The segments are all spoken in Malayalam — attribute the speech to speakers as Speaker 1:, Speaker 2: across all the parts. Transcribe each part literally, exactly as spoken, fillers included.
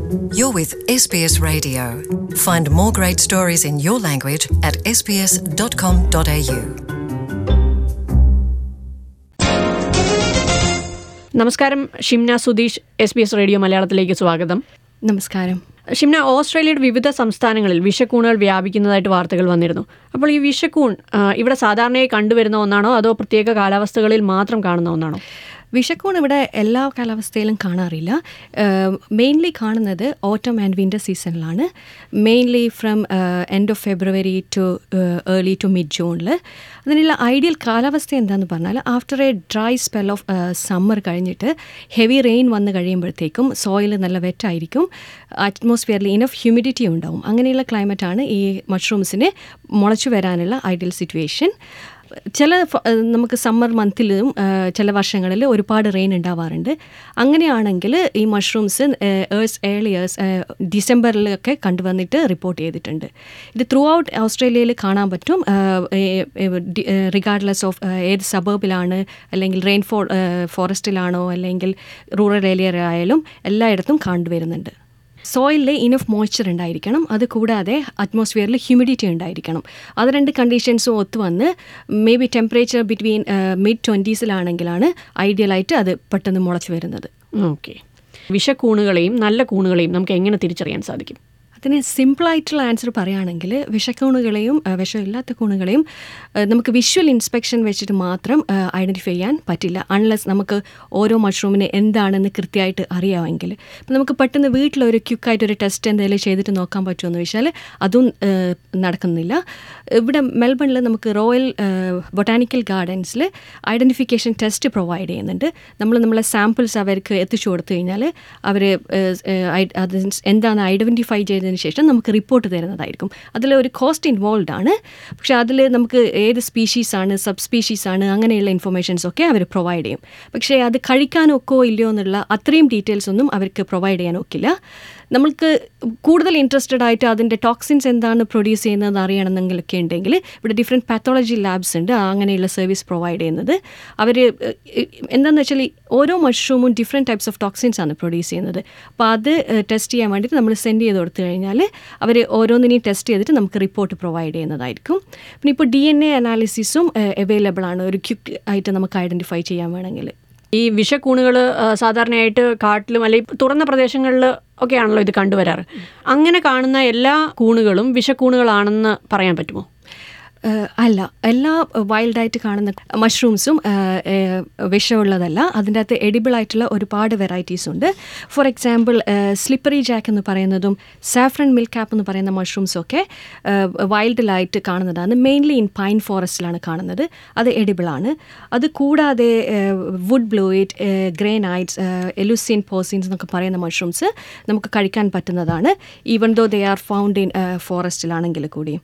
Speaker 1: You're with S B S Radio. Find more great stories in your language at s b s dot com dot a u.
Speaker 2: നമസ്കാരം, Shimna Sudheesh, S B S radio മലയാളത്തിലേക്ക് സ്വാഗതം.
Speaker 3: നമസ്കാരം.
Speaker 2: ഷിംന, ഓസ്ട്രേലിയയുടെ വിവിധ സംസ്ഥാനങ്ങളിൽ വിഷക്കൂണുകൾ വ്യാപിക്കുന്നതായിട്ട് വാർത്തകൾ വന്നിരുന്നു. അപ്പോൾ ഈ വിഷക്കൂൺ ഇവിടെ സാധാരണയായി കണ്ടുവരുന്ന ഒന്നാണോ അതോ പ്രത്യേക കാലാവസ്ഥകളിൽ മാത്രം കാണുന്ന ഒന്നാണോ?
Speaker 3: വിഷക്കൂൺ ഇവിടെ എല്ലാ കാലാവസ്ഥയിലും കാണാറില്ല. മെയിൻലി കാണുന്നത് ഓട്ടം ആൻഡ് വിൻ്റർ സീസണിലാണ്. Mainly from end of February to early to mid ജൂണിൽ. അതിനുള്ള ഐഡിയൽ കാലാവസ്ഥ എന്താണെന്ന് പറഞ്ഞാൽ after a dry spell of summer കഴിഞ്ഞിട്ട് ഹെവി റെയിൻ വന്ന് കഴിയുമ്പോഴത്തേക്കും സോയിൽ നല്ല വെറ്റായിരിക്കും, അറ്റ്മോസ്ഫിയറിൽ ഇനഫ് ഹ്യൂമിഡിറ്റി ഉണ്ടാവും. അങ്ങനെയുള്ള ക്ലൈമറ്റാണ് ഈ മഷ്റൂംസിന് മുളച്ചു വരാനുള്ള ഐഡിയൽ സിറ്റുവേഷൻ. ചില നമുക്ക് സമ്മർ മന്തിലും ചില വർഷങ്ങളിൽ ഒരുപാട് റെയിൻ ഉണ്ടാവാറുണ്ട്. അങ്ങനെയാണെങ്കിൽ ഈ മഷ്റൂംസ് ഏഴ്സ് ഏർലിയേഴ്സ് ഡിസംബറിലൊക്കെ കണ്ടുവന്നിട്ട് റിപ്പോർട്ട് ചെയ്തിട്ടുണ്ട്. ഇത് ത്രൂ ഔട്ട് ഓസ്ട്രേലിയയിൽ കാണാൻ പറ്റും, റിഗാർഡ്ലെസ് ഓഫ് ഏത് സബർബിലാണ്, അല്ലെങ്കിൽ റെയിൻ ഫോ ഫോറസ്റ്റിലാണോ അല്ലെങ്കിൽ റൂറൽ ഏരിയ ആയാലും എല്ലായിടത്തും കണ്ടുവരുന്നുണ്ട്. സോയിലിൽ ഇനഫ് മോയ്സ്ചർ ഉണ്ടായിരിക്കണം, അത് കൂടാതെ അറ്റ്മോസ്ഫിയറിൽ ഹ്യൂമിഡിറ്റി ഉണ്ടായിരിക്കണം. അത് രണ്ട് കണ്ടീഷൻസും ഒത്തുവന്ന് maybe temperature between mid ട്വൻറ്റീസിലാണെങ്കിലാണ് ഐഡിയലായിട്ട് അത് പെട്ടെന്ന് മുളച്ചു വരുന്നത്.
Speaker 2: ഓക്കെ, വിഷക്കൂണുകളെയും നല്ല കൂണുകളെയും നമുക്ക് എങ്ങനെ തിരിച്ചറിയാൻ സാധിക്കും?
Speaker 3: അതിന് സിമ്പിളായിട്ടുള്ള ആൻസർ പറയുകയാണെങ്കിൽ വിഷക്കൂണുകളെയും വിഷമില്ലാത്ത കൂണുകളെയും നമുക്ക് വിഷ്വൽ ഇൻസ്പെക്ഷൻ വെച്ചിട്ട് മാത്രം ഐഡൻറ്റിഫൈ ചെയ്യാൻ പറ്റില്ല, അൺലെസ് നമുക്ക് ഓരോ മഷ്റൂമിന് എന്താണെന്ന് കൃത്യമായിട്ട് അറിയാമെങ്കിൽ. അപ്പം നമുക്ക് പെട്ടെന്ന് വീട്ടിലൊരു ക്യുക്കായിട്ടൊരു ടെസ്റ്റ് എന്തെങ്കിലും ചെയ്തിട്ട് നോക്കാൻ പറ്റുമെന്ന് വെച്ചാൽ അതും നടക്കുന്നില്ല. ഇവിടെ മെൽബണിൽ നമുക്ക് റോയൽ ബൊട്ടാനിക്കൽ ഗാർഡൻസിൽ ഐഡൻറ്റിഫിക്കേഷൻ ടെസ്റ്റ് പ്രൊവൈഡ് ചെയ്യുന്നുണ്ട്. നമ്മൾ നമ്മളെ സാമ്പിൾസ് അവർക്ക് എത്തിച്ചു കൊടുത്തു കഴിഞ്ഞാൽ അവർ അത് എന്താണ് ഐഡൻറ്റിഫൈ ചെയ്ത് ശേഷം നമുക്ക് റിപ്പോർട്ട് തരുന്നതായിരിക്കും. അതിൽ ഒരു കോസ്റ്റ് ഇൻവോൾവ് ആണ്, പക്ഷെ അതിൽ നമുക്ക് ഏത് സ്പീഷീസാണ്, സബ് സ്പീഷീസാണ്, അങ്ങനെയുള്ള ഇൻഫർമേഷൻസ് ഒക്കെ അവർ പ്രൊവൈഡ് ചെയ്യും. പക്ഷേ അത് കഴിക്കാനൊക്കോ ഇല്ലയോ എന്നുള്ള അത്രയും ഡീറ്റെയിൽസ് ഒന്നും അവർക്ക് പ്രൊവൈഡ് ചെയ്യാൻ ഒക്കില്ല. നമ്മൾക്ക് കൂടുതൽ ഇൻട്രസ്റ്റഡ് ആയിട്ട് അതിൻ്റെ ടോക്സിൻസ് എന്താണ് പ്രൊഡ്യൂസ് ചെയ്യുന്നത് അറിയണമെന്നെങ്കിലൊക്കെ ഉണ്ടെങ്കിൽ ഇവിടെ ഡിഫറെൻറ്റ് പാത്തോളജി ലാബ്സ് ഉണ്ട്, അങ്ങനെയുള്ള സർവീസ് പ്രൊവൈഡ് ചെയ്യുന്നത്. അവർ എന്താണെന്ന് വെച്ചാൽ ഓരോ മഷ്റൂമും ഡിഫറെൻറ്റ് ടൈപ്സ് ഓഫ് ടോക്സിൻസ് ആണ് പ്രൊഡ്യൂസ് ചെയ്യുന്നത്. അപ്പോൾ അത് ടെസ്റ്റ് ചെയ്യാൻ വേണ്ടിയിട്ട് നമ്മൾ സെൻഡ് ചെയ്ത് കൊടുത്തു കഴിഞ്ഞാൽ അവർ ഓരോന്നിനെയും ടെസ്റ്റ് ചെയ്തിട്ട് നമുക്ക് റിപ്പോർട്ട് പ്രൊവൈഡ് ചെയ്യുന്നതായിരിക്കും. പിന്നെ ഇപ്പോൾ ഡി എൻ എ അനാലിസിസും അവൈലബിൾ ആണ് ഒരു ക്വിക്ക് ആയിട്ട് നമുക്ക് ഐഡൻറ്റിഫൈ ചെയ്യാൻ വേണമെങ്കിൽ.
Speaker 2: ഈ വിഷക്കൂണുകൾ സാധാരണയായിട്ട് കാട്ടിലും അല്ലെങ്കിൽ തുറന്ന പ്രദേശങ്ങളിൽ ഒക്കെയാണല്ലോ ഇത് കണ്ടുവരാറ്. അങ്ങനെ കാണുന്ന എല്ലാ കൂണുകളും വിഷക്കൂണുകളാണെന്ന് പറയാൻ പറ്റുമോ?
Speaker 3: അല്ല, എല്ലാ വൈൽഡായിട്ട് കാണുന്ന മഷ്റൂംസും വിഷമുള്ളതല്ല. അതിൻ്റെ അകത്ത് എഡിബിൾ ആയിട്ടുള്ള ഒരുപാട് വെറൈറ്റീസ് ഉണ്ട്. ഫോർ എക്സാമ്പിൾ സ്ലിപ്പറി ജാക്ക് എന്ന് പറയുന്നതും സാഫ്രൺ മിൽക്ക് ക്യാപ്പ് എന്ന് പറയുന്ന മഷ്റൂംസും ഒക്കെ വൈൽഡിലായിട്ട് കാണുന്നതാണ്. മെയിൻലി ഇൻ പൈൻ ഫോറസ്റ്റിലാണ് കാണുന്നത്, അത് എഡിബിളാണ്. അത് കൂടാതെ വുഡ് ബ്ലൂയിറ്റ്, ഗ്രേനൈറ്റ്സ്, എലുസിൻ പോസിൻസ് എന്നൊക്കെ പറയുന്ന മഷ്റൂംസ് നമുക്ക് കഴിക്കാൻ പറ്റുന്നതാണ്, even though they are found in ഫോറസ്റ്റിലാണെങ്കിൽ കൂടിയും.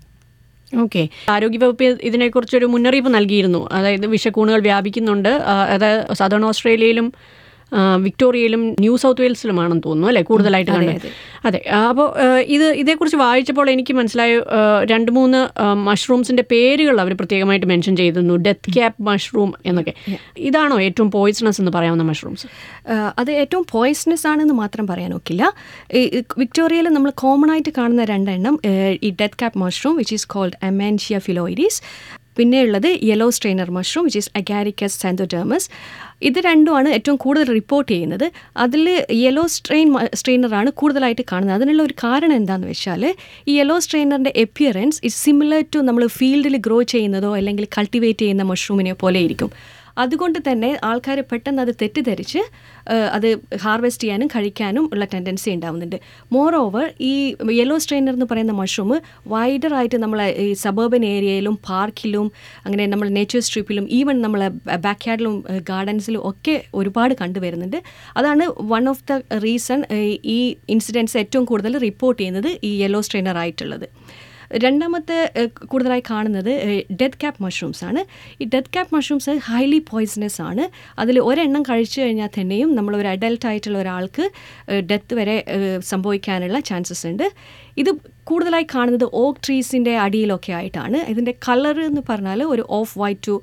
Speaker 2: ഓക്കെ, ആരോഗ്യവകുപ്പ് ഇതിനെക്കുറിച്ചൊരു മുന്നറിയിപ്പ് നൽകിയിരുന്നു. അതായത് വിഷക്കൂണുകൾ വ്യാപിക്കുന്നുണ്ട്. അതായത് സദേൺ ഓസ്ട്രേലിയയിലും വിക്ടോറിയയിലും ന്യൂ സൗത്ത് വെയിൽസിലുമാണെന്ന് തോന്നുന്നു അല്ലേ കൂടുതലായിട്ട് കണ്ടത്? അതെ. അപ്പോൾ ഇത് ഇതേക്കുറിച്ച് വായിച്ചപ്പോൾ എനിക്ക് മനസ്സിലായ രണ്ട് മൂന്ന് മഷ്റൂംസിൻ്റെ പേരുകൾ അവർ പ്രത്യേകമായിട്ട് മെൻഷൻ ചെയ്തിരുന്നു, ഡെത്ത് ക്യാപ്പ് മഷ്റൂം എന്നൊക്കെ. ഇതാണോ ഏറ്റവും പോയിസണസ് എന്ന് പറയാവുന്ന മഷ്റൂംസ്?
Speaker 3: അത് ഏറ്റവും പോയിസണസ് ആണെന്ന് മാത്രം പറയാൻ ഒക്കില്ല. വിക്ടോറിയയിൽ നമ്മൾ കോമൺ ആയിട്ട് കാണുന്ന രണ്ടെണ്ണം ഈ death cap mushroom which is called Amanita phalloides, പിന്നെയുള്ളത് yellow stainer mushroom which is Agaricus xanthodermus. ഇത് രണ്ടുമാണ് ഏറ്റവും കൂടുതൽ റിപ്പോർട്ട് ചെയ്യുന്നത്. അതിൽ യെല്ലോ സ്ട്രെയിൻ സ്ട്രെയിനറാണ് കൂടുതലായിട്ട് കാണുന്നത്. അതിനുള്ള ഒരു കാരണം എന്താണെന്ന് വെച്ചാൽ ഈ യെല്ലോ സ്ട്രെയിനറിൻ്റെ എപ്പിയറൻസ് ഇസ് സിമിലർ ടു നമ്മൾ ഫീൽഡിൽ ഗ്രോ ചെയ്യുന്നതോ അല്ലെങ്കിൽ കൾട്ടിവേറ്റ് ചെയ്യുന്ന മഷ്റൂമിനെ പോലെ ഇരിക്കും. അതുകൊണ്ട് തന്നെ ആൾക്കാർ പെട്ടെന്ന് അത് തെറ്റിദ്ധരിച്ച് അത് ഹാർവെസ്റ്റ് ചെയ്യാനും കഴിക്കാനും ഉള്ള ടെൻഡൻസി ഉണ്ടാവുന്നുണ്ട്. മോർ ഓവർ ഈ യെല്ലോ സ്ട്രെയിനർ എന്ന് പറയുന്ന മഷ്റൂം വൈഡറായിട്ട് നമ്മളെ ഈ സബർബൻ ഏരിയയിലും പാർക്കിലും അങ്ങനെ നമ്മൾ നേച്ചർ സ്ട്രിപ്പിലും ഈവൻ നമ്മളെ ബാക്ക് യാർഡിലും ഗാർഡൻസിലും ഒക്കെ ഒരുപാട് കണ്ടുവരുന്നുണ്ട്. അതാണ് വൺ ഓഫ് ദ റീസൺ ഈ ഇൻസിഡൻസ് ഏറ്റവും കൂടുതൽ റിപ്പോർട്ട് ചെയ്യുന്നത് ഈ യെല്ലോ സ്ട്രെയിനർ ആയിട്ടുള്ളത്. രണ്ടാമത്തെ കൂടുതലായി കാണുന്നത് ഡെത്ത് ക്യാപ്പ് മഷ്റൂംസ് ആണ്. ഈ death cap mushrooms highly poisonous ആണ്. അതിൽ ഒരെണ്ണം കഴിച്ചു കഴിഞ്ഞാൽ തന്നെയും നമ്മളൊരു അഡൽട്ട് ആയിട്ടുള്ള ഒരാൾക്ക് ഡെത്ത് വരെ സംഭവിക്കാനുള്ള ചാൻസസ് ഉണ്ട്. ഇത് കൂടുതലായി കാണുന്നത് ഓക്ക് ട്രീസിൻ്റെ അടിയിലൊക്കെ ആയിട്ടാണ്. ഇതിൻ്റെ കളർ എന്ന് പറഞ്ഞാൽ ഒരു off white to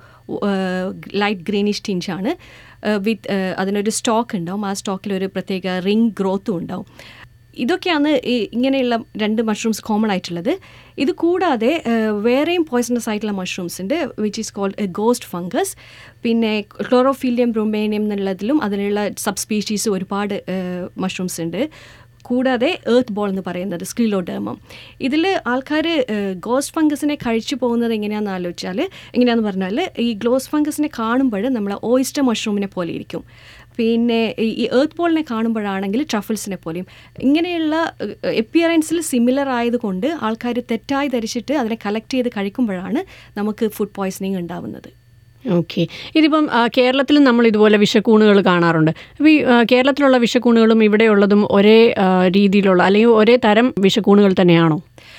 Speaker 3: light greenish ടിഞ്ചാണ്. വിത്ത് അതിനൊരു സ്റ്റോക്ക് ഉണ്ടാവും. ആ സ്റ്റോക്കിൽ ഒരു പ്രത്യേക റിംഗ് ഗ്രോത്തും ഉണ്ടാവും. ഇതൊക്കെയാണ് ഈ ഇങ്ങനെയുള്ള രണ്ട് മഷ്റൂംസ് കോമൺ ആയിട്ടുള്ളത്. ഇത് കൂടാതെ വേറെയും പോയ്സണസ് ആയിട്ടുള്ള മഷ്റൂംസ് ഉണ്ട്, which is called ghost fungus. പിന്നെ ക്ലോറോഫിലിയം ബ്രൊമേനിയം എന്നുള്ളതിലും അതിലുള്ള സബ് സ്പീഷീസ് ഒരുപാട് മഷ്റൂംസ് ഉണ്ട്. കൂടാതെ എർത്ത് ബോൾ എന്ന് പറയുന്നത് സ്ക്ലിലോഡെർമം. ഇതിൽ ആൾക്കാർ ഗോസ്റ്റ് ഫംഗസിനെ കഴിച്ചു പോകുന്നത് എങ്ങനെയാണെന്ന് ആലോചിച്ചാൽ എങ്ങനെയാണെന്ന് പറഞ്ഞാൽ ഈ ഗോസ്റ്റ് ഫംഗസിനെ കാണുമ്പോൾ നമ്മൾ ഓയിസ്റ്റർ മഷ്റൂമിനെ പോലെ ഇരിക്കും. പിന്നെ ഈ എർത്ത് ബോളിനെ കാണുമ്പോഴാണെങ്കിൽ ട്രഫിൾസിനെ പോലെയും. ഇങ്ങനെയുള്ള എപ്പിയറൻസിൽ സിമിലർ ആയതുകൊണ്ട് ആൾക്കാർ തെറ്റായി ധരിച്ചിട്ട് അതിനെ കളക്ട് ചെയ്ത് കഴിക്കുമ്പോഴാണ് നമുക്ക് ഫുഡ് പോയ്സണിങ് ഉണ്ടാവുന്നത്.
Speaker 2: ഓക്കെ. ഇതിപ്പം കേരളത്തിൽ നമ്മൾ ഇതുപോലെ വിഷക്കൂണുകൾ കാണാറുണ്ട്. അപ്പോൾ ഈ കേരളത്തിലുള്ള വിഷക്കൂണുകളും ഇവിടെയുള്ളതും ഒരേ രീതിയിലുള്ള അല്ലെങ്കിൽ ഒരേ തരം വിഷക്കൂണുകൾ തന്നെയാണോ?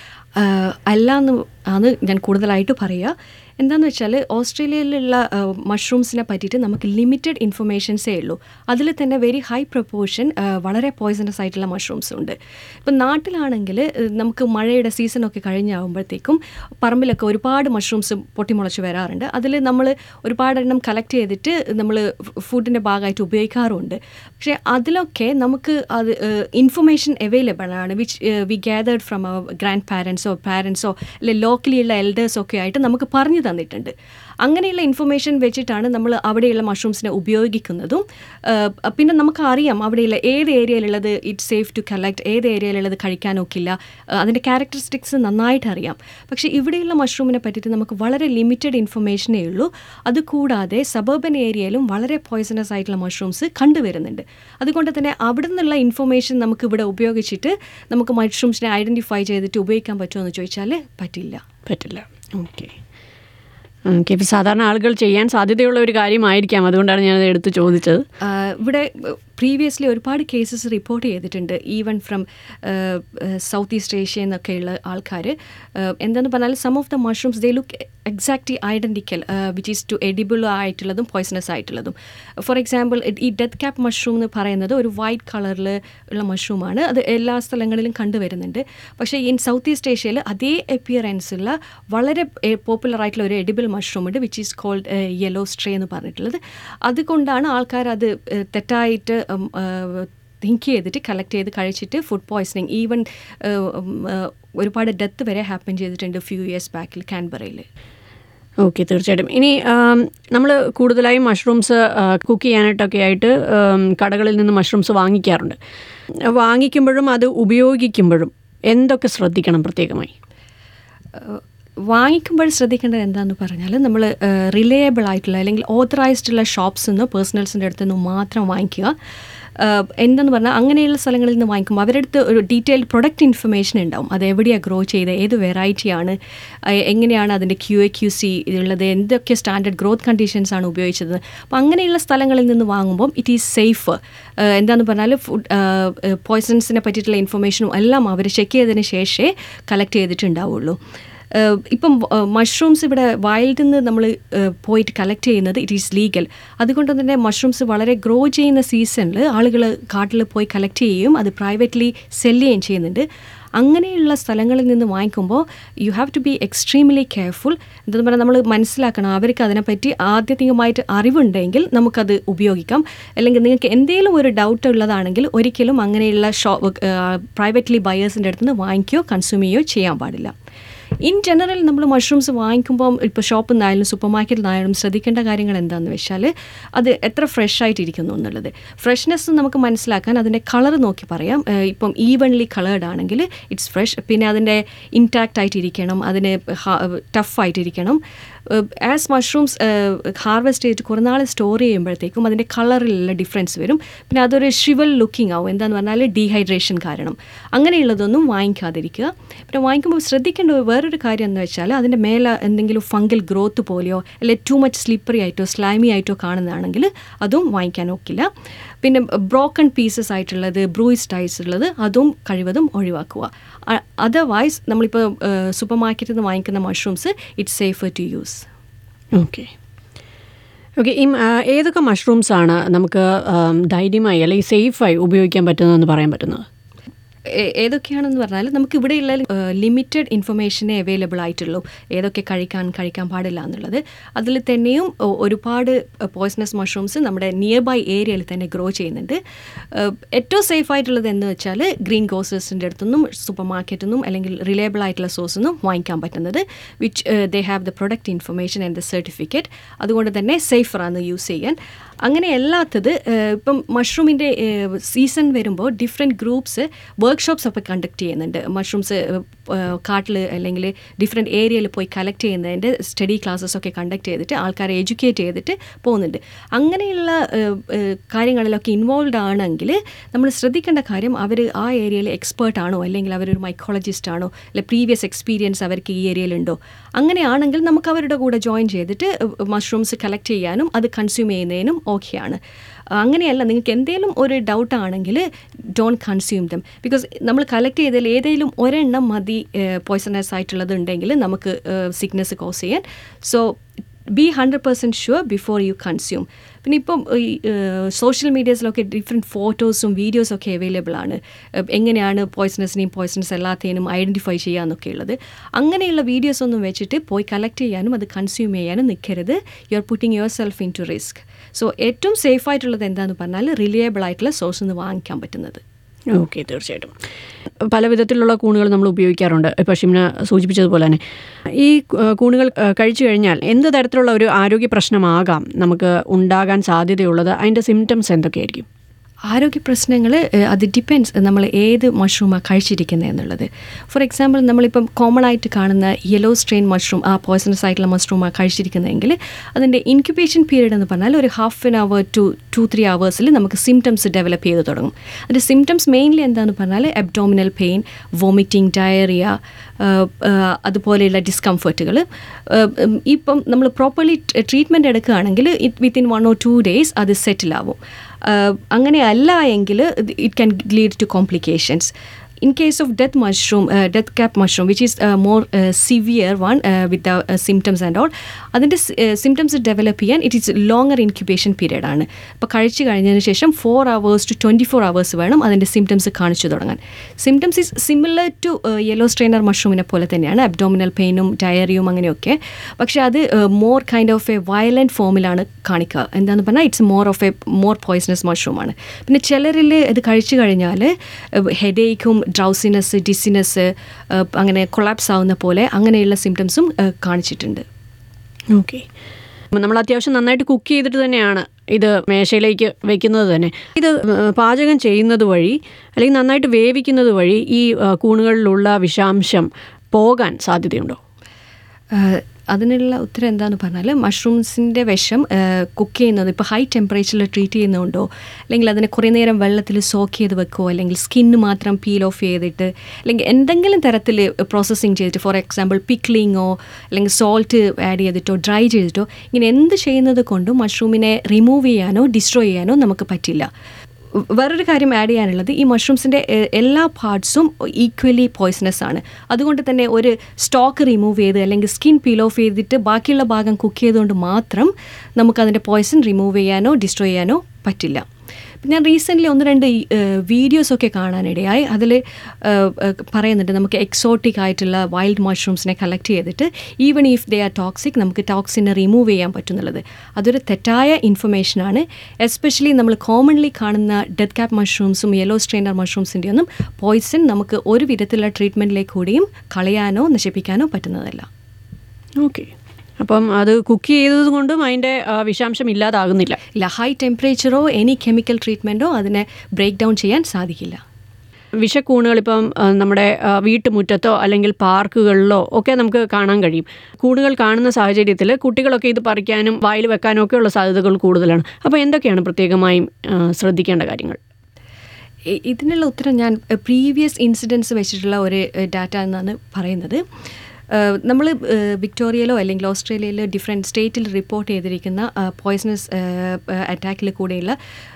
Speaker 3: അല്ല എന്ന് ആണ് ഞാൻ കൂടുതലായിട്ട് പറയുക. എന്താണെന്ന് വെച്ചാൽ ഓസ്ട്രേലിയയിലുള്ള മഷ്റൂംസിനെ പറ്റിയിട്ട് നമുക്ക് ലിമിറ്റഡ് ഇൻഫർമേഷൻസേ ഉള്ളൂ. അതിൽ തന്നെ വെരി ഹൈ പ്രൊപ്പോർഷൻ വളരെ പോയ്സണസ് ആയിട്ടുള്ള മഷ്റൂംസ് ഉണ്ട്. ഇപ്പം നാട്ടിലാണെങ്കിൽ നമുക്ക് മഴയുടെ സീസണൊക്കെ കഴിഞ്ഞാകുമ്പോഴത്തേക്കും പറമ്പിലൊക്കെ ഒരുപാട് മഷ്റൂംസ് പൊട്ടിമുളച്ച് വരാറുണ്ട്. അതിൽ നമ്മൾ ഒരുപാടെണ്ണം കളക്ട് ചെയ്തിട്ട് നമ്മൾ ഫുഡിൻ്റെ ഭാഗമായിട്ട് ഉപയോഗിക്കാറുമുണ്ട്. പക്ഷേ അതിലൊക്കെ നമുക്ക് അത് ഇൻഫർമേഷൻ അവൈലബിൾ ആണ്, which we gathered from our grand പാരൻസോ പാരൻസോ അല്ലെ ലോക്കലിയുള്ള എൽഡേഴ്സോ ഒക്കെ ആയിട്ട് നമുക്ക് പറഞ്ഞു തന്നിട്ടുണ്ട്. അങ്ങനെയുള്ള ഇൻഫർമേഷൻ വെച്ചിട്ടാണ് നമ്മൾ അവിടെയുള്ള മഷ്റൂംസിനെ ഉപയോഗിക്കുന്നതും. പിന്നെ നമുക്ക് അറിയാം അവിടെയുള്ള ഏത് ഏരിയയിലുള്ളത് ഇറ്റ്സ് സേഫ് ടു കളക്ട്, ഏത് ഏരിയയിലുള്ളത് കഴിക്കാനൊക്കില്ല, അതിൻ്റെ ക്യാരക്ടറിസ്റ്റിക്സ് നന്നായിട്ട് അറിയാം. പക്ഷേ ഇവിടെയുള്ള മഷ്റൂമിനെ പറ്റിയിട്ട് നമുക്ക് വളരെ ലിമിറ്റഡ് ഇൻഫർമേഷനേ ഉള്ളൂ. അതുകൂടാതെ സബർബൻ ഏരിയയിലും വളരെ പോയ്സണസ് ആയിട്ടുള്ള മഷ്റൂംസ് കണ്ടുവരുന്നുണ്ട്. അതുകൊണ്ട് തന്നെ അവിടെ നിന്നുള്ള ഇൻഫർമേഷൻ നമുക്ക് ഇവിടെ ഉപയോഗിച്ചിട്ട് നമുക്ക് മഷ്റൂംസിനെ ഐഡൻറ്റിഫൈ ചെയ്തിട്ട് ഉപയോഗിക്കാൻ പറ്റുമോ എന്ന് ചോദിച്ചാൽ പറ്റില്ല.
Speaker 2: പറ്റില്ല. ഓക്കെ. ഓക്കെ. ഇപ്പോൾ സാധാരണ ആളുകൾ ചെയ്യാൻ സാധ്യതയുള്ള ഒരു കാര്യമായിരിക്കാം, അതുകൊണ്ടാണ് ഞാനത് എടുത്ത് ചോദിച്ചത്.
Speaker 3: ഇവിടെ പ്രീവിയസ്ലി ഒരുപാട് കേസസ് റിപ്പോർട്ട് ചെയ്തിട്ടുണ്ട്, even from South East Asia എന്നൊക്കെയുള്ള ആൾക്കാർ. എന്താണെന്ന് പറഞ്ഞാൽ some of the mushrooms they look exactly identical, which is to edible ആയിട്ടുള്ളതും പോയ്സണസ് ആയിട്ടുള്ളതും. ഫോർ എക്സാമ്പിൾ ഈ ഡെത്ത് ക്യാപ്പ് മഷ്റൂം എന്ന് പറയുന്നത് ഒരു വൈറ്റ് കളറിൽ ഉള്ള മഷ്റൂമാണ്. അത് എല്ലാ സ്ഥലങ്ങളിലും കണ്ടുവരുന്നുണ്ട്. പക്ഷേ ഇൻ സൗത്ത് ഈസ്റ്റ് ഏഷ്യയിൽ അതേ അപ്പിയറൻസുള്ള വളരെ പോപ്പുലർ ആയിട്ടുള്ള ഒരു എഡിബിൾ മഷ്റൂം ഉണ്ട്, which is called yellow straw എന്ന് പറഞ്ഞിട്ടുള്ളത്. അതുകൊണ്ടാണ് ആൾക്കാർ അത് തെറ്റായിട്ട് തിങ്ക് ചെയ്തിട്ട് കളക്ട് ചെയ്ത് കഴിച്ചിട്ട് ഫുഡ് പോയ്സണിങ്, ഈവൻ ഒരുപാട് ഡെത്ത് വരെ ഹാപ്പൻ ചെയ്തിട്ടുണ്ട് ഫ്യൂ ഇയേഴ്സ് ബാക്കിൽ കാൻബറയിൽ.
Speaker 2: ഓക്കെ, തീർച്ചയായിട്ടും. ഇനി നമ്മൾ കൂടുതലായും മഷ്റൂംസ് കുക്ക് ചെയ്യാനായിട്ടൊക്കെ ആയിട്ട് കടകളിൽ നിന്ന് മഷ്റൂംസ് വാങ്ങിക്കാറുണ്ട്. വാങ്ങിക്കുമ്പോഴും അത് ഉപയോഗിക്കുമ്പോഴും എന്തൊക്കെ ശ്രദ്ധിക്കണം പ്രത്യേകമായി?
Speaker 3: വാങ്ങിക്കുമ്പോൾ ശ്രദ്ധിക്കേണ്ടത് എന്താണെന്ന് പറഞ്ഞാൽ നമ്മൾ റിലയബിൾ ആയിട്ടുള്ള അല്ലെങ്കിൽ ഓതറൈസ്ഡ് ഉള്ള ഷോപ്സിൽ നിന്ന് പേഴ്സണൽസിൻ്റെ അടുത്ത് നിന്ന് മാത്രം വാങ്ങിക്കുക. എന്തെന്ന് പറഞ്ഞാൽ അങ്ങനെയുള്ള സ്ഥലങ്ങളിൽ നിന്ന് വാങ്ങിക്കുമ്പോൾ അവരുടെ അടുത്ത് ഒരു ഡീറ്റെയിൽഡ് പ്രൊഡക്റ്റ് ഇൻഫർമേഷൻ ഉണ്ടാവും. അത് എവിടെയാണ് ഗ്രോ ചെയ്ത്, ഏത് വെറൈറ്റിയാണ്, എങ്ങനെയാണ് അതിൻ്റെ ക്യു എ ക്യു സി ഉള്ളത്, എന്തൊക്കെ സ്റ്റാൻഡേർഡ് ഗ്രോത്ത് കണ്ടീഷൻസ് ആണ് ഉപയോഗിച്ചത്. അപ്പോൾ അങ്ങനെയുള്ള സ്ഥലങ്ങളിൽ നിന്ന് വാങ്ങുമ്പം ഇറ്റ് ഈസ് സേഫ്. എന്താണെന്ന് പറഞ്ഞാൽ ഫുഡ് പോയ്സൺസിനെ പറ്റിയിട്ടുള്ള ഇൻഫർമേഷനും എല്ലാം അവർ ചെക്ക് ചെയ്തതിന് ശേഷമേ കളക്ട് ചെയ്തിട്ടുണ്ടാവുള്ളൂ. ഇപ്പം മഷ്റൂംസ് ഇവിടെ വൈൽഡിൽ നിന്ന് നമ്മൾ പോയിട്ട് കളക്ട് ചെയ്യുന്നത് ഇറ്റ് ഈസ് ലീഗൽ. അതുകൊണ്ട് തന്നെ മഷ്റൂംസ് വളരെ ഗ്രോ ചെയ്യുന്ന സീസണിൽ ആളുകൾ കാട്ടിൽ പോയി കളക്ട് ചെയ്യുകയും അത് പ്രൈവറ്റ്ലി സെല് ചെയ്യുകയും ചെയ്യുന്നുണ്ട്. അങ്ങനെയുള്ള സ്ഥലങ്ങളിൽ നിന്ന് വാങ്ങിക്കുമ്പോൾ you have to be extremely careful. എന്താണെന്ന് പറഞ്ഞാൽ നമ്മൾ മനസ്സിലാക്കണം, അവർക്ക് അതിനെപ്പറ്റി ആദ്യത്തികമായിട്ട് അറിവുണ്ടെങ്കിൽ നമുക്കത് ഉപയോഗിക്കാം. അല്ലെങ്കിൽ നിങ്ങൾക്ക് എന്തെങ്കിലും ഒരു ഡൗട്ട് ഉള്ളതാണെങ്കിൽ ഒരിക്കലും അങ്ങനെയുള്ള ഷോ പ്രൈവറ്റ്ലി ബയേഴ്സിൻ്റെ അടുത്ത് നിന്ന് വാങ്ങിക്കുകയോ കൺസ്യൂം ചെയ്യുകയോ ചെയ്യാൻ പാടില്ല. ഇൻ ജനറൽ നമ്മൾ മഷ്റൂംസ് വാങ്ങിക്കുമ്പം ഇപ്പോൾ ഷോപ്പിൽ നിന്നായാലും സൂപ്പർ മാർക്കറ്റിൽ നിന്നായാലും ശ്രദ്ധിക്കേണ്ട കാര്യങ്ങൾ എന്താണെന്ന് വെച്ചാൽ അത് എത്ര ഫ്രഷ് ആയിട്ടിരിക്കുന്നു എന്നുള്ളത്. ഫ്രഷ്നെസ് നമുക്ക് മനസ്സിലാക്കാൻ അതിൻ്റെ കളർ നോക്കി പറയാം. ഇപ്പം ഈവൺലി കളേർഡ് ആണെങ്കിൽ ഇറ്റ്സ് ഫ്രഷ്. പിന്നെ അതിൻ്റെ ഇൻടാക്റ്റ് ആയിട്ടിരിക്കണം, അതിന് ടഫായിട്ടിരിക്കണം. ആസ് മഷ്റൂംസ് ഹാർവെസ്റ്റ് ചെയ്തിട്ട് കുറേ നാൾ സ്റ്റോർ ചെയ്യുമ്പോഴത്തേക്കും അതിൻ്റെ കളറിലുള്ള ഡിഫറൻസ് വരും. പിന്നെ അതൊരു ഷ്രിവൽ ലുക്കിംഗ് ആവും. എന്താണെന്ന് പറഞ്ഞാൽ ഡീഹൈഡ്രേഷൻ കാരണം. അങ്ങനെയുള്ളതൊന്നും വാങ്ങിക്കാതിരിക്കുക. പിന്നെ വാങ്ങിക്കുമ്പോൾ ശ്രദ്ധിക്കേണ്ട വേറൊരു കാര്യം എന്ന് വെച്ചാൽ അതിൻ്റെ മേലെ എന്തെങ്കിലും ഫംഗൽ ഗ്രോത്ത് പോലെയോ അല്ലെങ്കിൽ ടു മച്ച് സ്ലിപ്പറി ആയിട്ടോ സ്ലൈമി ആയിട്ടോ കാണുന്നതാണെങ്കിൽ അതും വാങ്ങിക്കാൻ ഒക്കില്ല. പിന്നെ ബ്രോക്കൺ പീസസ് ആയിട്ടുള്ളത്, ബ്രൂയിസ്ഡ് ആയിട്ടുള്ളത് അതും കഴിവതും ഒഴിവാക്കുക. അതർവൈസ് നമ്മളിപ്പോൾ സൂപ്പർ മാർക്കറ്റിൽ നിന്ന് വാങ്ങിക്കുന്ന mushrooms it's safer to use.
Speaker 2: Okay okay ഈ ഏതൊക്കെ മഷ്റൂംസാണ് നമുക്ക് ധൈര്യമായി അല്ലെങ്കിൽ സേഫായി ഉപയോഗിക്കാൻ പറ്റുന്നതെന്ന് പറയാൻ പറ്റുന്നത്?
Speaker 3: ഏതൊക്കെയാണെന്ന് പറഞ്ഞാൽ നമുക്ക് ഇവിടെയുള്ള ലിമിറ്റഡ് ഇൻഫർമേഷനേ അവൈലബിൾ ആയിട്ടുള്ളൂ, ഏതൊക്കെ കഴിക്കാൻ കഴിക്കാൻ പാടില്ല എന്നുള്ളത്. അതിൽ തന്നെയും ഒരുപാട് പോയ്സണസ് മഷ്റൂംസ് നമ്മുടെ നിയർ ബൈ ഏരിയയിൽ തന്നെ ഗ്രോ ചെയ്യുന്നുണ്ട്. ഏറ്റവും സേഫ് ആയിട്ടുള്ളത് എന്ന് വെച്ചാൽ ഗ്രീൻ ഗ്രോസേഴ്സിൻ്റെ അടുത്തുനിന്നും സൂപ്പർ മാർക്കറ്റിൽ നിന്നും അല്ലെങ്കിൽ റിലയബിൾ ആയിട്ടുള്ള സോഴ്സിൽ നിന്നും വാങ്ങിക്കാൻ പറ്റുന്നത്, which they have the product information and the certificate. അതുകൊണ്ട് തന്നെ സേഫറാണ് യൂസ് ചെയ്യാൻ. അങ്ങനെ അല്ലാത്തത് ഇപ്പം മഷ്റൂമിൻ്റെ സീസൺ വരുമ്പോൾ ഡിഫറെൻറ്റ് ഗ്രൂപ്പ്സ് വർക്ക്ഷോപ്സ് ഒക്കെ കണ്ടക്ട് ചെയ്യുന്നുണ്ട്. മഷ്റൂംസ് കാട്ടിൽ അല്ലെങ്കിൽ ഡിഫറെൻറ്റ് ഏരിയയിൽ പോയി കളക്ട് ചെയ്യുന്നതിൻ്റെ സ്റ്റഡി ക്ലാസ്സസ് ഒക്കെ കണ്ടക്ട് ചെയ്തിട്ട് ആൾക്കാരെ എഡ്യൂക്കേറ്റ് ചെയ്തിട്ട് പോകുന്നുണ്ട്. അങ്ങനെയുള്ള കാര്യങ്ങളിലൊക്കെ ഇൻവോൾവ് ആണെങ്കിൽ നമ്മൾ ശ്രദ്ധിക്കേണ്ട കാര്യം അവർ ആ ഏരിയയിൽ എക്സ്പേർട്ട് ആണോ അല്ലെങ്കിൽ അവരൊരു മൈക്കോളജിസ്റ്റ് ആണോ അല്ലെ പ്രീവിയസ് എക്സ്പീരിയൻസ് അവർക്ക് ഈ ഏരിയയിലുണ്ടോ. അങ്ങനെയാണെങ്കിൽ നമുക്ക് അവരുടെ കൂടെ ജോയിൻ ചെയ്തിട്ട് മഷ്റൂംസ് കളക്ട് ചെയ്യാനും അത് കൺസ്യൂം ചെയ്യുന്നതിനും ഓക്കെയാണ്. അങ്ങനെയല്ല, നിങ്ങൾക്ക് എന്തെങ്കിലും ഒരു ഡൗട്ട് ആണെങ്കിൽ ഡോണ്ട് കൺസ്യൂം ദം. ബിക്കോസ് നമ്മൾ കളക്ട് ചെയ്തതിൽ ഏതെങ്കിലും ഒരെണ്ണം മതി പോയ്സണസ് ആയിട്ടുള്ളത് ഉണ്ടെങ്കിൽ നമുക്ക് സിക്നെസ് കോസ് ചെയ്യാൻ. So be hundred percent sure before you consume. പിന്നെ ഇപ്പം ഈ സോഷ്യൽ മീഡിയസിലൊക്കെ ഡിഫറെൻറ്റ് ഫോട്ടോസും വീഡിയോസൊക്കെ അവൈലബിൾ ആണ്, എങ്ങനെയാണ് പോയ്സണസിനെയും പോയ്സണസ് അല്ലാത്തതിനും ഐഡൻറ്റിഫൈ ചെയ്യാമെന്നൊക്കെ ഉള്ളത്. അങ്ങനെയുള്ള വീഡിയോസ് ഒന്നും വെച്ചിട്ട് പോയി കളക്ട് ചെയ്യാനും അത് കൺസ്യൂം ചെയ്യാനും നിൽക്കരുത്. You are putting yourself in to risk. So ഏറ്റവും സേഫ് ആയിട്ടുള്ളത് എന്താണെന്ന് പറഞ്ഞാൽ റിലയബിൾ ആയിട്ടുള്ള സോഴ്സിൽ നിന്ന് വാങ്ങിക്കാൻ പറ്റുന്നത്.
Speaker 2: ഓക്കെ, തീർച്ചയായിട്ടും പല വിധത്തിലുള്ള കൂണുകൾ നമ്മൾ ഉപയോഗിക്കാറുണ്ട്. ഇപ്പോൾ ഷിംന സൂചിപ്പിച്ചതുപോലെ തന്നെ ഈ കൂണുകൾ കഴിച്ചു കഴിഞ്ഞാൽ എന്ത് തരത്തിലുള്ള ഒരു ആരോഗ്യ പ്രശ്നമാകാം നമുക്ക് ഉണ്ടാകാൻ സാധ്യതയുള്ളത്? അതിൻ്റെ സിംറ്റംസ് എന്തൊക്കെയായിരിക്കും?
Speaker 3: ആരോഗ്യ പ്രശ്നങ്ങൾ അത് ഡിപ്പെൻഡ്സ് നമ്മൾ ഏത് മഷ്റൂമാണ് കഴിച്ചിരിക്കുന്നത് എന്നുള്ളത്. ഫോർ എക്സാമ്പിൾ നമ്മളിപ്പം കോമൺ ആയിട്ട് കാണുന്ന യെല്ലോ സ്ട്രെയിൻ മഷ്റൂം, ആ പോയ്സണസ് ആയിട്ടുള്ള മഷ്റൂമാണ് കഴിച്ചിരിക്കുന്നതെങ്കിൽ അതിൻ്റെ ഇൻക്യുബേഷൻ പീരീഡ് എന്ന് പറഞ്ഞാൽ ഒരു half an hour to two three അവേഴ്സിൽ നമുക്ക് സിംറ്റംസ് ഡെവലപ്പ് ചെയ്ത് തുടങ്ങും. അതിൻ്റെ സിംറ്റംസ് മെയിൻലി എന്താണെന്ന് പറഞ്ഞാൽ അബ്ഡോമിനൽ പെയിൻ, വോമിറ്റിംഗ്, ഡയറിയ, അതുപോലെയുള്ള ഡിസ്കംഫർട്ടുകൾ. ഇപ്പം നമ്മൾ പ്രോപ്പർലി ട്രീറ്റ്മെൻറ്റ് എടുക്കുകയാണെങ്കിൽ it within one or two days അത് സെറ്റിലാവും. അങ്ങനെ അല്ല എങ്കിൽ it can lead to complications. In case of death mushroom, uh, death cap mushroom, which is a more uh, severe one uh, with the uh, symptoms and all, അതിൻ്റെ സിംറ്റംസ് ഡെവലപ്പ് ചെയ്യാൻ it is longer incubation period ആണ്. അപ്പോൾ കഴിച്ചു കഴിഞ്ഞതിന് ശേഷം four hours to twenty four hours വേണം അതിൻ്റെ സിംറ്റംസ് കാണിച്ചു തുടങ്ങാൻ. Symptoms is similar to yellow strainer മഷ്റൂമിനെ പോലെ തന്നെയാണ്, അബ്ഡോമിനൽ പെയിനും ഡയറിയും അങ്ങനെയൊക്കെ. പക്ഷേ അത് more kind of a violent ഫോമിലാണ് കാണിക്കുക. എന്താണെന്ന് പറഞ്ഞാൽ it's more of a more poisonous മഷ്റൂമാണ്. പിന്നെ ചിലരിൽ ഇത് കഴിച്ചു കഴിഞ്ഞാൽ ഹെഡേക്കും ഡ്രൗസിനെസ്, ഡിസിനെസ്, അങ്ങനെ കൊളാപ്സ് ആവുന്ന പോലെ അങ്ങനെയുള്ള സിംറ്റംസും കാണിച്ചിട്ടുണ്ട്.
Speaker 2: ഓക്കെ, നമ്മൾ അത്യാവശ്യം നന്നായിട്ട് കുക്ക് ചെയ്തിട്ട് തന്നെയാണ് ഇത് മേശയിലേക്ക് വെക്കുന്നത് തന്നെ. ഇത് പാചകം ചെയ്യുന്നത് വഴി അല്ലെങ്കിൽ നന്നായിട്ട് വേവിക്കുന്നത് വഴി ഈ കൂണുകളിലുള്ള വിഷാംശം പോകാൻ സാധ്യതയുണ്ടോ?
Speaker 3: അതിനുള്ള ഉത്തരം എന്താണെന്ന് പറഞ്ഞാൽ മഷ്റൂംസിൻ്റെ വിഷം കുക്ക് ചെയ്യുന്നത് ഇപ്പോൾ ഹൈ ടെമ്പറേച്ചറിൽ ട്രീറ്റ് ചെയ്യുന്നുണ്ടോ, അല്ലെങ്കിൽ അതിനെ കുറേ നേരം വെള്ളത്തിൽ സോക്ക് ചെയ്ത് വെക്കുമോ, അല്ലെങ്കിൽ സ്കിന്ന് മാത്രം പീൽ ഓഫ് ചെയ്തിട്ട്, അല്ലെങ്കിൽ എന്തെങ്കിലും തരത്തിൽ പ്രോസസ്സിങ് ചെയ്തിട്ട്, ഫോർ എക്സാമ്പിൾ പിക്ലിങ്ങോ അല്ലെങ്കിൽ സോൾട്ട് ആഡ് ചെയ്തിട്ടോ ഡ്രൈ ചെയ്തിട്ടോ, ഇങ്ങനെ എന്ത് ചെയ്യുന്നത് കൊണ്ടും മഷ്റൂമിനെ റിമൂവ് ചെയ്യാനോ ഡിസ്ട്രോയ് ചെയ്യാനോ നമുക്ക് പറ്റില്ല. വേറൊരു കാര്യം ആഡ് ചെയ്യാനുള്ളത്, ഈ മഷ്റൂംസിൻ്റെ എല്ലാ പാർട്സും ഈക്വലി പോയ്സണസ് ആണ്. അതുകൊണ്ട് തന്നെ ഒരു സ്റ്റോക്ക് റിമൂവ് ചെയ്ത് അല്ലെങ്കിൽ സ്കിൻ പീൽ ഓഫ് ചെയ്തിട്ട് ബാക്കിയുള്ള ഭാഗം കുക്ക് ചെയ്തുകൊണ്ട് മാത്രം നമുക്കതിൻ്റെ പോയ്സൺ റിമൂവ് ചെയ്യാനോ ഡിസ്ട്രോയ് ചെയ്യാനോ പറ്റില്ല. ഞാൻ റീസെൻ്റ്ലി ഒന്ന് രണ്ട് വീഡിയോസൊക്കെ കാണാനിടയായി. അതിൽ പറയുന്നുണ്ട് നമുക്ക് എക്സോട്ടിക് ആയിട്ടുള്ള വൈൽഡ് മഷ്റൂംസിനെ കളക്ട് ചെയ്തിട്ട് even if they are toxic നമുക്ക് ടോക്സിനെ റിമൂവ് ചെയ്യാൻ പറ്റുന്നുള്ളത്. അതൊരു തെറ്റായ ഇൻഫർമേഷനാണ്. എസ്പെഷ്യലി നമ്മൾ കോമൺലി കാണുന്ന ഡെത്ത് ക്യാപ്പ് മഷ്റൂംസും യെല്ലോ സ്ട്രെയിനർ മഷ്റൂംസിൻ്റെ ഒന്നും പോയ്സൺ നമുക്ക് ഒരു വിധത്തിലുള്ള ട്രീറ്റ്മെൻറ്റിലേക്ക് കൂടിയും കളയാനോ നശിപ്പിക്കാനോ പറ്റുന്നതല്ല.
Speaker 2: ഓക്കെ, അപ്പം അത് കുക്ക് ചെയ്തത് കൊണ്ടും അതിൻ്റെ വിഷാംശം ഇല്ലാതാകുന്നില്ല.
Speaker 3: ഇല്ല, ഹൈ ടെമ്പറേച്ചറോ എനി കെമിക്കൽ ട്രീറ്റ്മെൻറ്റോ അതിനെ ബ്രേക്ക് ഡൗൺ ചെയ്യാൻ സാധിക്കില്ല.
Speaker 2: വിഷക്കൂണുകൾ ഇപ്പം നമ്മുടെ വീട്ടുമുറ്റത്തോ അല്ലെങ്കിൽ പാർക്കുകളിലോ ഒക്കെ നമുക്ക് കാണാൻ കഴിയും. കൂണുകൾ കാണുന്ന സാഹചര്യത്തിൽ കുട്ടികളൊക്കെ ഇത് പറിക്കാനും വായിൽ വെക്കാനും ഒക്കെയുള്ള സാധ്യതകൾ കൂടുതലാണ്. അപ്പോൾ എന്തൊക്കെയാണ് പ്രത്യേകമായും ശ്രദ്ധിക്കേണ്ട കാര്യങ്ങൾ?
Speaker 3: ഇതിനുള്ള ഉത്തരം ഞാൻ പ്രീവിയസ് ഇൻസിഡൻസ് വെച്ചിട്ടുള്ള ഒരു ഡാറ്റ എന്നാണ് പറയുന്നത്. നമ്മൾ വിക്ടോറിയയിലോ അല്ലെങ്കിൽ ഓസ്ട്രേലിയയിലോ ഡിഫറെൻറ്റ് സ്റ്റേറ്റിൽ റിപ്പോർട്ട് ചെയ്തിരിക്കുന്ന പോയ്സണസ് അറ്റാക്കിൽ കൂടെയുള്ള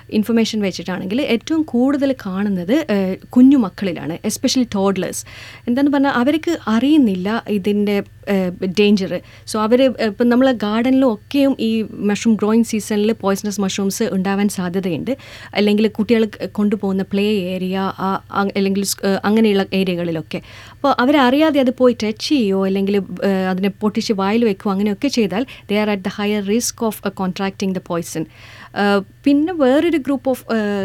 Speaker 3: ഇൻഫർമേഷൻ വെച്ചിട്ടാണെങ്കിൽ ഏറ്റവും കൂടുതൽ കാണുന്നത് കുഞ്ഞു മക്കളിലാണ്, എസ്പെഷ്യലി ടോഡ്ലേഴ്സ്. എന്താണെന്ന് പറഞ്ഞാൽ അവർക്ക് അറിയുന്നില്ല ഇതിൻ്റെ ഡേഞ്ചർ. സോ അവർ ഇപ്പം നമ്മൾ ഗാർഡനിലും ഒക്കെയും ഈ മഷ്റൂം ഗ്രോയിങ് സീസണിൽ പോയ്സണസ് മഷ്റൂംസ് ഉണ്ടാവാൻ സാധ്യതയുണ്ട്. അല്ലെങ്കിൽ കുട്ടികൾ കൊണ്ടുപോകുന്ന പ്ലേ ഏരിയ അല്ലെങ്കിൽ അങ്ങനെയുള്ള ഏരിയകളിലൊക്കെ. അപ്പോൾ അവരറിയാതെ അത് പോയി ടച്ച് ചെയ്യുകയോ അല്ലെങ്കിൽ അതിനെ പൊട്ടിച്ച് വായിൽ വെക്കുകയോ അങ്ങനെയൊക്കെ ചെയ്താൽ they are at the higher risk of contracting the poison. പിന്നെ വേറൊരു ഗ്രൂപ്പ് ഓഫ്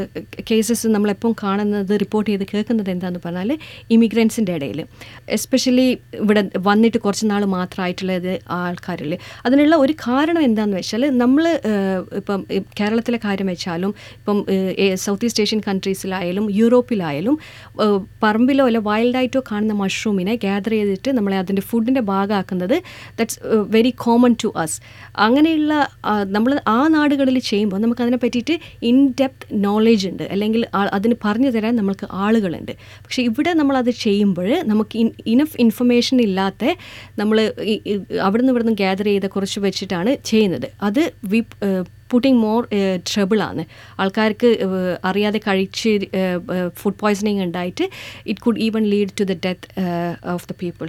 Speaker 3: കേസസ് നമ്മളെപ്പം കാണുന്നത് റിപ്പോർട്ട് ചെയ്ത് കേൾക്കുന്നത് എന്താണെന്ന് പറഞ്ഞാൽ ഇമിഗ്രൻസിൻ്റെ ഇടയിൽ, എസ്പെഷ്യലി ഇവിടെ വന്നിട്ട് കുറച്ച് നാൾ മാത്രമായിട്ടുള്ളത് ആൾക്കാരിൽ. അതിനുള്ള ഒരു കാരണം എന്താണെന്ന് വെച്ചാൽ നമ്മൾ ഇപ്പം കേരളത്തിലെ കാര്യം വെച്ചാലും ഇപ്പം സൗത്ത് ഈസ്റ്റ് ഏഷ്യൻ കൺട്രീസിലായാലും യൂറോപ്പിലായാലും പറമ്പിലോ അല്ല വൈൽഡായിട്ടോ കാണുന്ന മഷ്റൂമിനെ ഗ്യാദർ ചെയ്തിട്ട് നമ്മളെ അതിൻ്റെ ഫുഡിൻ്റെ ഭാഗമാക്കുന്നത് that's very common to us. അങ്ങനെയുള്ള നമ്മൾ ആ നാടുകളിൽ ചെയ്യുമ്പോൾ നമുക്കതിനെ പറ്റിയിട്ട് ഇൻ ഡെപ്ത് നോളേജ് ഉണ്ട്, അല്ലെങ്കിൽ അതിന് പറഞ്ഞു തരാൻ നമ്മൾക്ക് ആളുകളുണ്ട്. പക്ഷേ ഇവിടെ നമ്മളത് ചെയ്യുമ്പോൾ നമുക്ക് ഇനഫ് ഇൻഫർമേഷൻ ഇല്ലാത്ത നമ്മൾ അവിടെ നിന്ന് ഇവിടെ നിന്ന് ഗ്യാദർ ചെയ്ത കുറച്ച് വെച്ചിട്ടാണ് ചെയ്യുന്നത്. അത് വി പുട്ടിങ് മോർ ട്രബിളാണ്. ആൾക്കാർക്ക് അറിയാതെ കഴിച്ച് ഫുഡ് പോയ്സണിങ് ഉണ്ടായിട്ട് it could even lead to the death of the people.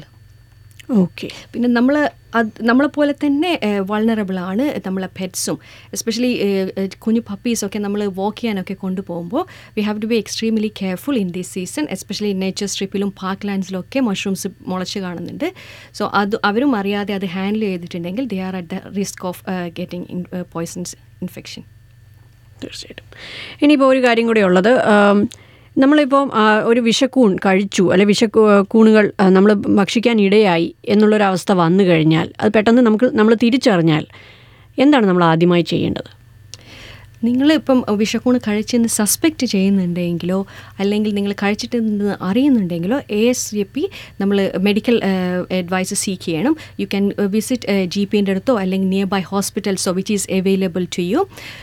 Speaker 2: Okay.
Speaker 3: പിന്നെ നമ്മൾ അത് നമ്മളെപ്പോലെ തന്നെ വൾണറബിളാണ് നമ്മളെ പെറ്റ്സും. എസ്പെഷ്യലി കുഞ്ഞു പപ്പീസൊക്കെ നമ്മൾ വാക്ക് ചെയ്യാനൊക്കെ കൊണ്ടുപോകുമ്പോൾ we have to be extremely careful in this season. Especially nature സ്ട്രിപ്പിലും പാർക്ക് ലാൻഡ്സിലൊക്കെ മഷ്റൂംസ് മുളച്ച് കാണുന്നുണ്ട്. സോ അത് അവരും അറിയാതെ അത് ഹാൻഡിൽ ചെയ്തിട്ടുണ്ടെങ്കിൽ they are at the risk of getting in poisons infection.
Speaker 2: തീർച്ചയായിട്ടും. ഇനിയിപ്പോൾ ഒരു കാര്യം കൂടെ ഉള്ളത്, നമ്മളിപ്പോൾ ഒരു വിഷക്കൂൺ കഴിച്ചു അല്ലെ വിഷക്കൂണുകൾ നമ്മൾ ഭക്ഷിക്കാൻ ഇടയായി എന്നുള്ളൊരവസ്ഥ വന്നു കഴിഞ്ഞാൽ അത് പെട്ടെന്ന് നമുക്ക് നമ്മൾ തിരിച്ചറിഞ്ഞാൽ എന്താണ് നമ്മൾ ആദ്യമായി ചെയ്യേണ്ടത്?
Speaker 3: നിങ്ങൾ ഇപ്പം വിഷക്കൂണ് കഴിച്ചെന്ന് സസ്പെക്റ്റ് ചെയ്യുന്നുണ്ടെങ്കിലോ അല്ലെങ്കിൽ നിങ്ങൾ കഴിച്ചിട്ടെന്ന് അറിയുന്നുണ്ടെങ്കിലോ എ എസ് എ പി നമ്മൾ മെഡിക്കൽ അഡ്വൈസ് സീക്ക് ചെയ്യണം. യു ക്യാൻ വിസിറ്റ് ജി പിൻ്റെ അടുത്തോ അല്ലെങ്കിൽ നിയർ ബൈ ഹോസ്പിറ്റൽസോ which is available to you.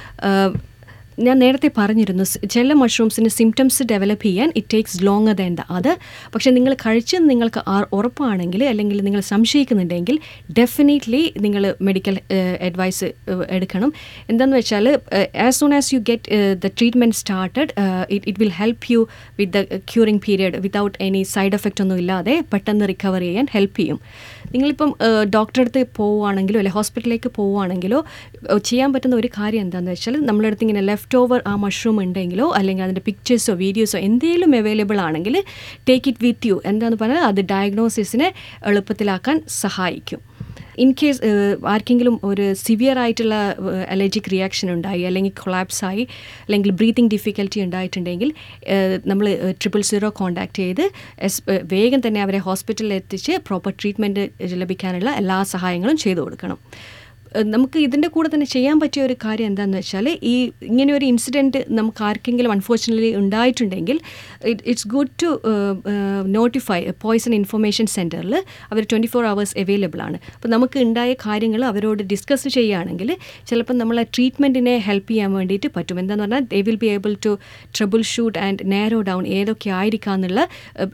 Speaker 3: ഞാൻ നേരത്തെ പറഞ്ഞിരുന്നു ചില മഷ്റൂംസിന് സിംറ്റംസ് ഡെവലപ്പ് ചെയ്യാൻ it takes longer than the other. പക്ഷേ നിങ്ങൾ കഴിച്ചെന്ന് നിങ്ങൾക്ക് ഉറപ്പാണെങ്കിൽ അല്ലെങ്കിൽ നിങ്ങൾ സംശയിക്കുന്നുണ്ടെങ്കിൽ ഡെഫിനറ്റ്ലി നിങ്ങൾ മെഡിക്കൽ അഡ്വൈസ് എടുക്കണം. എന്താണെന്ന് വെച്ചാൽ as soon as you get the treatment started it it will help you with the curing period without any side effect ഒന്നും ഇല്ലാതെ പെട്ടെന്ന് റിക്കവർ ചെയ്യാൻ ഹെൽപ്പ് ചെയ്യും. നിങ്ങളിപ്പം ഡോക്ടറെ അടുത്ത് പോവുകയാണെങ്കിലോ അല്ലെങ്കിൽ ഹോസ്പിറ്റലിലേക്ക് പോവുകയാണെങ്കിലോ ചെയ്യാൻ പറ്റുന്ന ഒരു കാര്യം എന്താണെന്ന് വെച്ചാൽ നമ്മുടെ അടുത്ത് ഇങ്ങനെ ലെഫ്റ്റ് ഓവർ ആ മഷ്റൂം ഉണ്ടെങ്കിലോ അല്ലെങ്കിൽ അതിൻ്റെ പിക്ചേഴ്സോ വീഡിയോസോ എന്തെങ്കിലും അവൈലബിൾ ആണെങ്കിൽ ടേക്ക് ഇറ്റ് വിത്ത് യു. എന്താണെന്ന് പറഞ്ഞാൽ അത് ഡയഗ്നോസിസിനെ എളുപ്പത്തിലാക്കാൻ സഹായിക്കും. ഇൻ കേസ് ആർക്കെങ്കിലും ഒരു സിവിയർ ആയിട്ടുള്ള അലർജിക് റിയാക്ഷൻ ഉണ്ടായി അല്ലെങ്കിൽ കൊളാപ്സായി അല്ലെങ്കിൽ ബ്രീത്തിങ് ഡിഫിക്കൽറ്റി ഉണ്ടായിട്ടുണ്ടെങ്കിൽ നമ്മൾ ട്രിപ്പിൾ സീറോ കോൺടാക്ട് ചെയ്ത് വേഗം തന്നെ അവരെ ഹോസ്പിറ്റലിൽ എത്തിച്ച് പ്രോപ്പർ ട്രീറ്റ്മെൻറ്റ് ലഭിക്കാനുള്ള എല്ലാ സഹായങ്ങളും ചെയ്തു കൊടുക്കണം. നമുക്ക് ഇതിൻ്റെ കൂടെ തന്നെ ചെയ്യാൻ പറ്റിയ ഒരു കാര്യം എന്താണെന്ന് വെച്ചാൽ ഈ ഇങ്ങനെ ഒരു ഇൻസിഡൻറ്റ് നമുക്ക് ആർക്കെങ്കിലും അൺഫോർച്ചുനേറ്റ്ലി ഉണ്ടായിട്ടുണ്ടെങ്കിൽ it's good to notify poison information സെൻറ്ററിൽ അവർ ട്വൻറ്റി ഫോർ അവേഴ്സ് അവൈലബിൾ ആണ്. അപ്പോൾ നമുക്ക് ഉണ്ടായ കാര്യങ്ങൾ അവരോട് ഡിസ്കസ് ചെയ്യുകയാണെങ്കിൽ ചിലപ്പോൾ നമ്മളെ ട്രീറ്റ്മെൻറ്റിനെ ഹെൽപ്പ് ചെയ്യാൻ വേണ്ടിയിട്ട് പറ്റും. എന്താണെന്ന് പറഞ്ഞാൽ they will be able to troubleshoot and narrow down ഏതൊക്കെ ആയിരിക്കാം എന്നുള്ള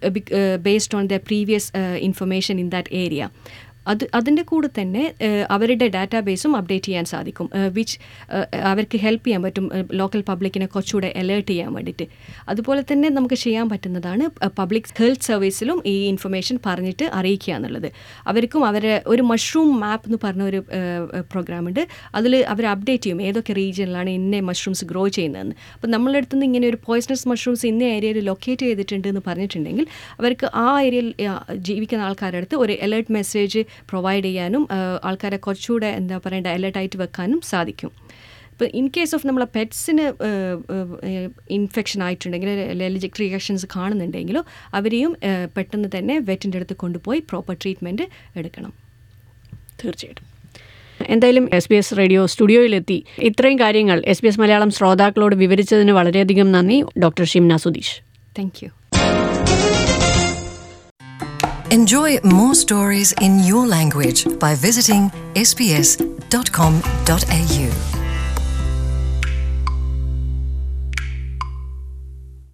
Speaker 3: based on the previous information in that area. അത് അതിൻ്റെ കൂടെ തന്നെ അവരുടെ ഡാറ്റാബേസും അപ്ഡേറ്റ് ചെയ്യാൻ സാധിക്കും, വിച്ച് അവർക്ക് ഹെൽപ്പ് ചെയ്യാൻ പറ്റും ലോക്കൽ പബ്ലിക്കിനെ കുറച്ചുകൂടെ അലേർട്ട് ചെയ്യാൻ വേണ്ടിയിട്ട്. അതുപോലെ തന്നെ നമുക്ക് ചെയ്യാൻ പറ്റുന്നതാണ് പബ്ലിക് ഹെൽത്ത് സർവീസിലും ഈ ഇൻഫർമേഷൻ പറഞ്ഞിട്ട് അറിയിക്കുക എന്നുള്ളത്. അവർക്കും അവരെ ഒരു മഷ്റൂം മാപ്പ് എന്ന് പറഞ്ഞ ഒരു പ്രോഗ്രാമുണ്ട്. അതിൽ അവർ അപ്ഡേറ്റ് ചെയ്യും ഏതൊക്കെ റീജിയനിലാണ് ഇന്ന മഷ്റൂംസ് ഗ്രോ ചെയ്യുന്നതെന്ന്. അപ്പോൾ നമ്മളുടെ അടുത്ത് നിന്ന് ഇങ്ങനെ ഒരു പോയ്സണസ് മഷ്റൂംസ് ഇന്ന ഏരിയയിൽ ലൊക്കേറ്റ് ചെയ്തിട്ടുണ്ട് എന്ന് പറഞ്ഞിട്ടുണ്ടെങ്കിൽ അവർക്ക് ആ ഏരിയയിൽ ജീവിക്കുന്ന ആൾക്കാരുടെ അടുത്ത് ഒരു അലേർട്ട് മെസ്സേജ് പ്രൊവൈഡ് ചെയ്യാനും ആൾക്കാരെ കുറച്ചുകൂടെ എന്താ പറയേണ്ട അലേർട്ടായിട്ട് വെക്കാനും സാധിക്കും. ഇപ്പോൾ ഇൻ കേസ് ഓഫ് നമ്മളെ പെറ്റ്സിന് ഇൻഫെക്ഷൻ ആയിട്ടുണ്ടെങ്കിൽ അലർജിക് റിയാക്ഷൻസ് കാണുന്നുണ്ടെങ്കിലോ അവരെയും പെട്ടെന്ന് തന്നെ വെറ്റിൻ്റെ അടുത്ത് കൊണ്ടുപോയി പ്രോപ്പർ ട്രീറ്റ്മെൻറ്റ് എടുക്കണം.
Speaker 2: തീർച്ചയായിട്ടും. എന്തായാലും എസ് ബി എസ് റേഡിയോ സ്റ്റുഡിയോയിലെത്തി ഇത്രയും കാര്യങ്ങൾ എസ് ബി എസ് മലയാളം ശ്രോതാക്കളോട് വിവരിച്ചതിന് വളരെയധികം നന്ദി doctor Shimna Sudheesh.
Speaker 3: Thank you.
Speaker 1: Enjoy more stories in your language by visiting s b s dot com dot a u.